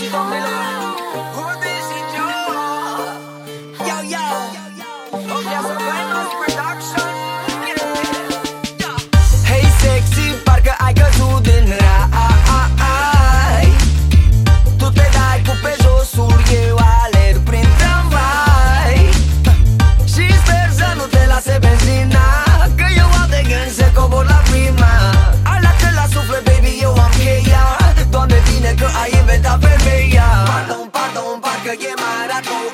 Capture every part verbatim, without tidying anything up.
și domnilor, Hoodie și Joe. Yo, yo, Oglează Famous Production. Hey sexy, parcă ai căzut din rai. Tu te dai cu pe josul, eu alerg prin tramvai. Și sper să nu te lase benzina, că eu am de gând să cobor la prima. Ala-te la suflet, baby, eu am cheia. Doamne, bine că ai inventat femeia. Pardon, pardon, parcă e maraton.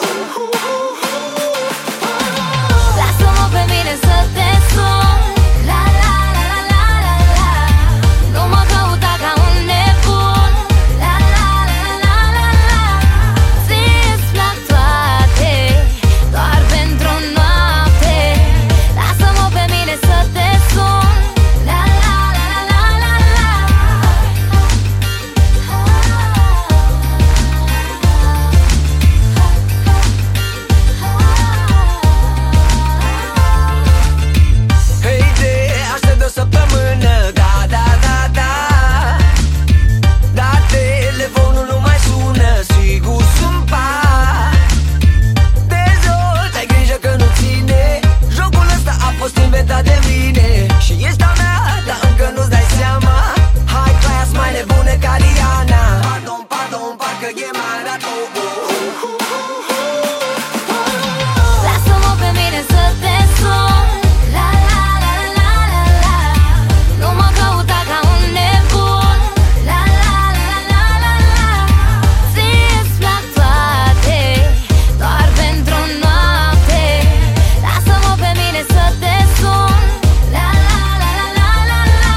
Lasă-mă pe mine să te sun. La la la la la la la. Nu mă căuta ca un nebun. La la la la la la. Ție-ți plac toate, doar pentru noapte. Lasă-mă pe mine să te sun. La la la la la la la. Hei de, aștept de o săptămână. Da, da, da, da. Dar telefonul nu mai sună, sigur sunt pa. Dezolți, ai grijă că nu ține. Jocul ăsta a fost inventat de mine și ești a mea, dar încă nu-ți dai seama. High class, mai nebune ca Rihanna. Pardon, pardon, parcă e maraton. Lasă-mă pe mine să te sun. La la la la la la. Nu mă căuta ca un nebun. La la la la la la. Ție-ți plac toate, doar pentru noapte. Lasă-mă pe mine să te sun. La la la la la la la.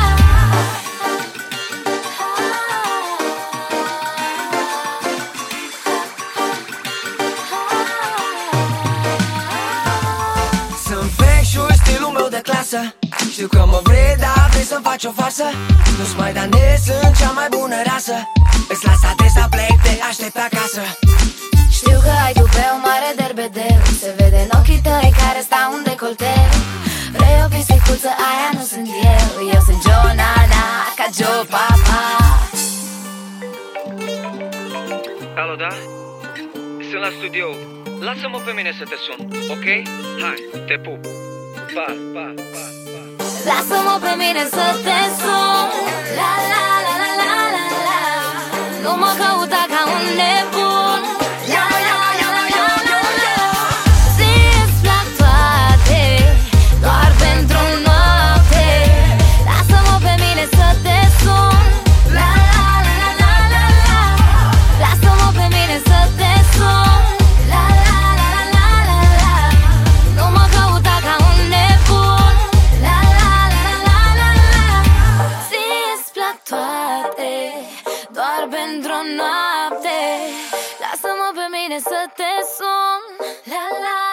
Sunt fashion, stilul meu de clasă. Știu că mă vrei, dar vrei să-mi faci o farsă. Nu-ți mai danez, sunt cea mai bună rasă. Îți las adresa, plec, te aștept acasă. Știu că ai tupeu mare derbedeu. Se vede în ochii tăi care stau în decolteu. Vrei o pisicuță, aia nu sunt eu. Eu sunt Joe Nana, ca Joe Papa. Alo, da? Sunt la studio. Lasă-mă pe mine să te sun, ok? Hai, te pup. Pa, pa, pa, pa. Lasă-mă pe mine să te sun. La la la la la la la. Nu mă căuta ca un nebun. La la la la la la la. Ție-ți plac toate, doar pentru noapte. Lasă-mă pe mine să te sun. La la la la la la la. Lasă-mă pe mine să te sun. La la la la la la la. Nu mă căuta ca un nebun. La la la la la la. Ție-ți plac toate, doar pentru noapte. Lasă-mă pe mine să te sun. La la